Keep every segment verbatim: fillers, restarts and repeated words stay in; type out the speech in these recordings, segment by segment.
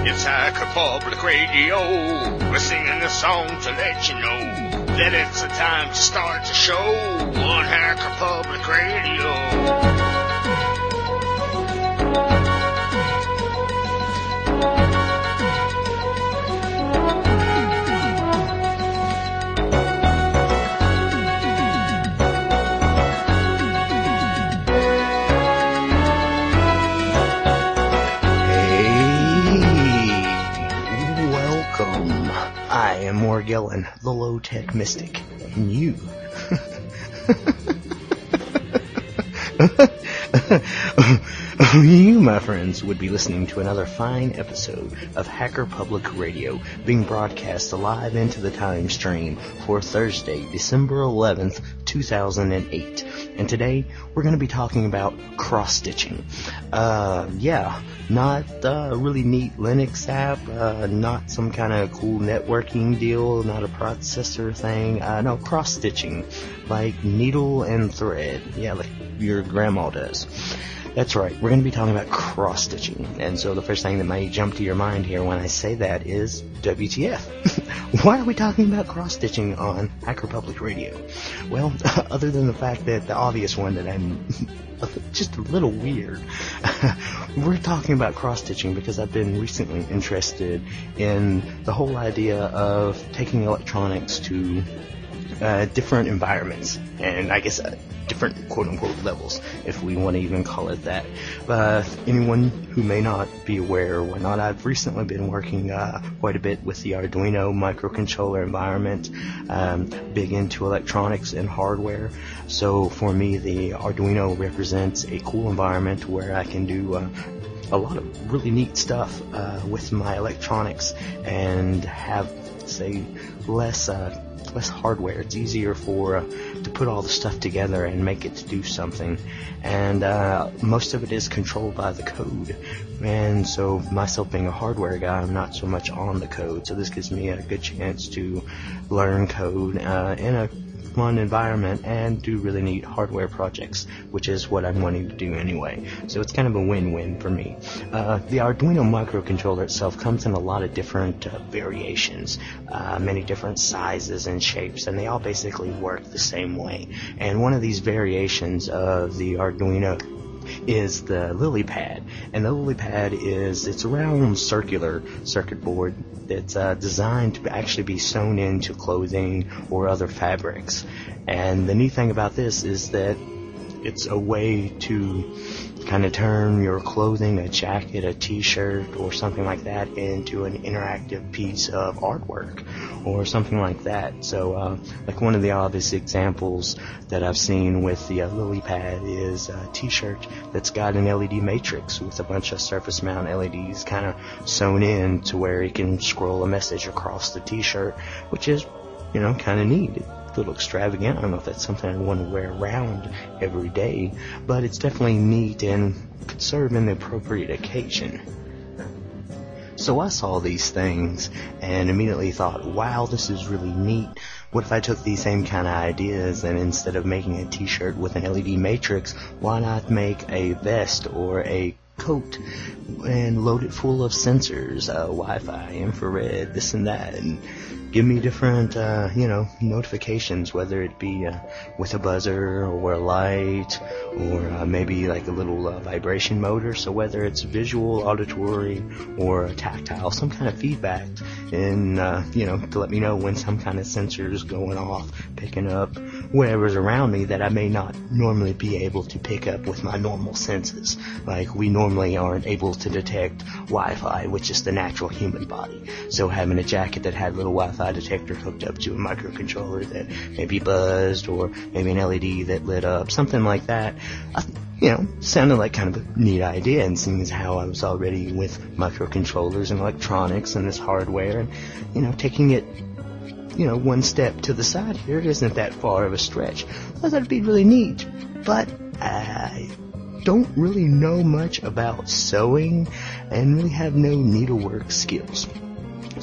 It's Hacker Public Radio. We're singing a song to let you know that it's the time to start the show on Hacker Public Radio. Morgellon, the low-tech mystic, and you. You, my friends, would be listening to another fine episode of Hacker Public Radio, being broadcast live into the time stream for Thursday, December eleventh, two thousand eight. And today, we're going to be talking about cross-stitching. Uh, yeah, not a really neat Linux app, uh, not some kind of cool networking deal, not a processor thing, uh, no, cross-stitching, like needle and thread, yeah, like your grandma does. That's right, we're going to be talking about cross-stitching, and so the first thing that might jump to your mind here when I say that is, W T F? Why are we talking about cross-stitching on Hacker Public Radio? Well, other than the fact that the obvious one that I'm just a little weird, we're talking about cross-stitching because I've been recently interested in the whole idea of taking electronics to uh, different environments, and I guess uh, different quote-unquote levels, if we want to even call it that. Uh, anyone who may not be aware or whatnot, I've recently been working uh, quite a bit with the Arduino microcontroller environment, um, big into electronics and hardware. So for me, the Arduino represents a cool environment where I can do uh, a lot of really neat stuff uh, with my electronics and have, say, less uh, less hardware. It's easier for uh, to put all the stuff together and make it to do something, and uh, most of it is controlled by the code. And so myself being a hardware guy, I'm not so much on the code, so this gives me a good chance to learn code uh, in a fun environment and do really neat hardware projects, which is what I'm wanting to do anyway. So it's kind of a win-win for me. Uh, the Arduino microcontroller itself comes in a lot of different uh, variations, uh, many different sizes and shapes, and they all basically work the same way. And one of these variations of the Arduino is the LilyPad, and the LilyPad is it's a round circular circuit board that's uh, designed to actually be sewn into clothing or other fabrics. And the neat thing about this is that it's a way to kind of turn your clothing, a jacket, a t-shirt, or something like that into an interactive piece of artwork or something like that. So, uh, like one of the obvious examples that I've seen with the uh, LilyPad is a t-shirt that's got an L E D matrix with a bunch of surface mount L E Ds kind of sewn in to where you can scroll a message across the t-shirt, which is, you know, kind of neat. A little extravagant. I don't know if that's something I want to wear around every day, but it's definitely neat and could serve in the appropriate occasion. So I saw these things and immediately thought, wow, this is really neat. What if I took these same kind of ideas and instead of making a t-shirt with an L E D matrix, why not make a vest or a coat and load it full of sensors, uh, Wi-Fi, infrared, this and that, and give me different, uh, you know, notifications, whether it be uh, with a buzzer or a light or uh, maybe like a little uh, vibration motor. So whether it's visual, auditory, or tactile, some kind of feedback, and uh, you know, to let me know when some kind of sensor is going off, picking up whatever's around me that I may not normally be able to pick up with my normal senses. Like we normally aren't able to detect Wi-Fi, which is the natural human body. So having a jacket that had little Wi-Fi detector hooked up to a microcontroller that maybe buzzed, or maybe an L E D that lit up, something like that, uh, you know, sounded like kind of a neat idea, and seeing as how I was already with microcontrollers and electronics and this hardware, and, you know, taking it, you know, one step to the side here, it isn't that far of a stretch. I thought that'd be really neat, but I don't really know much about sewing and really have no needlework skills.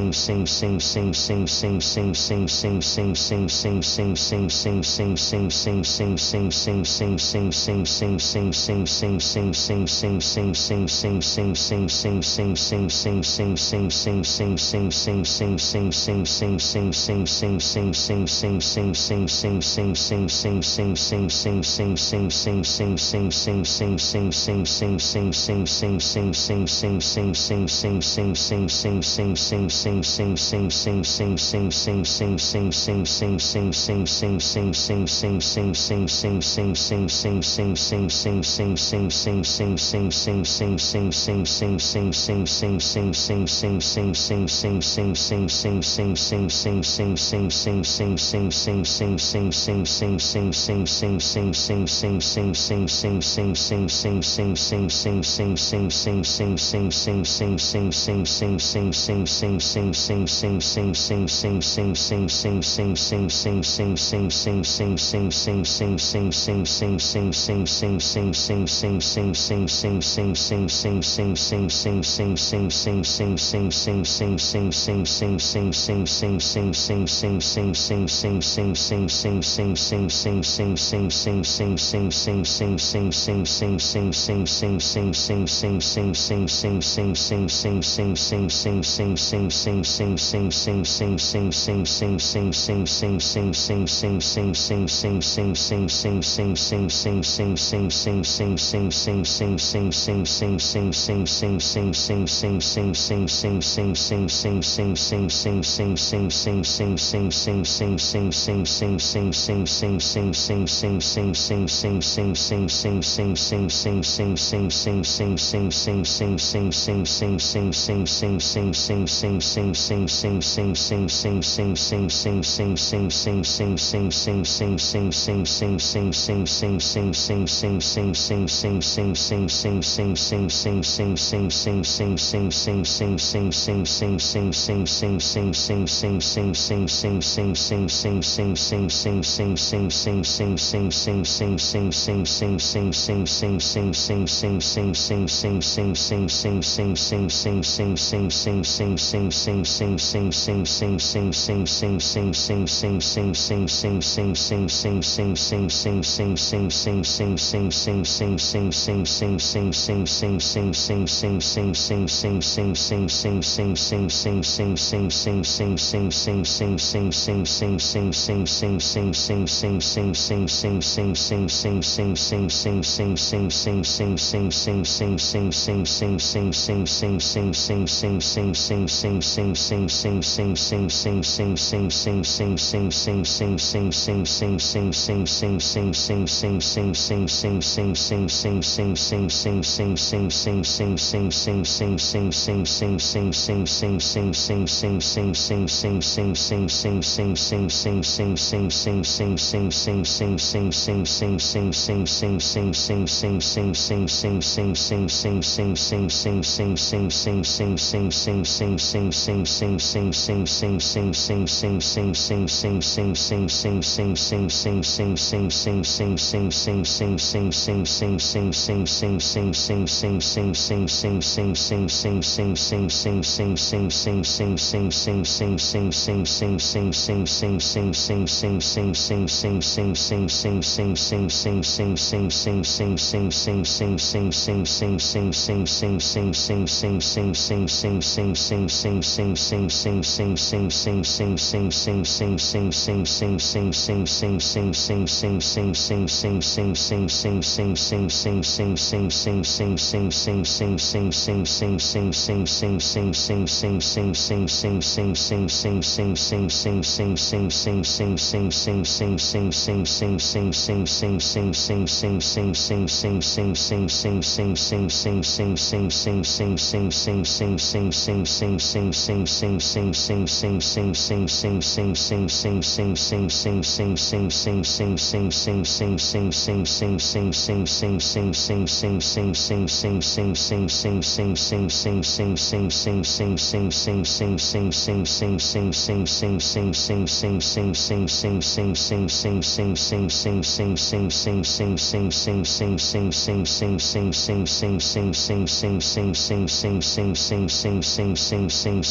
sing sing sing sing sing sing sing sing sing sing sing sing sing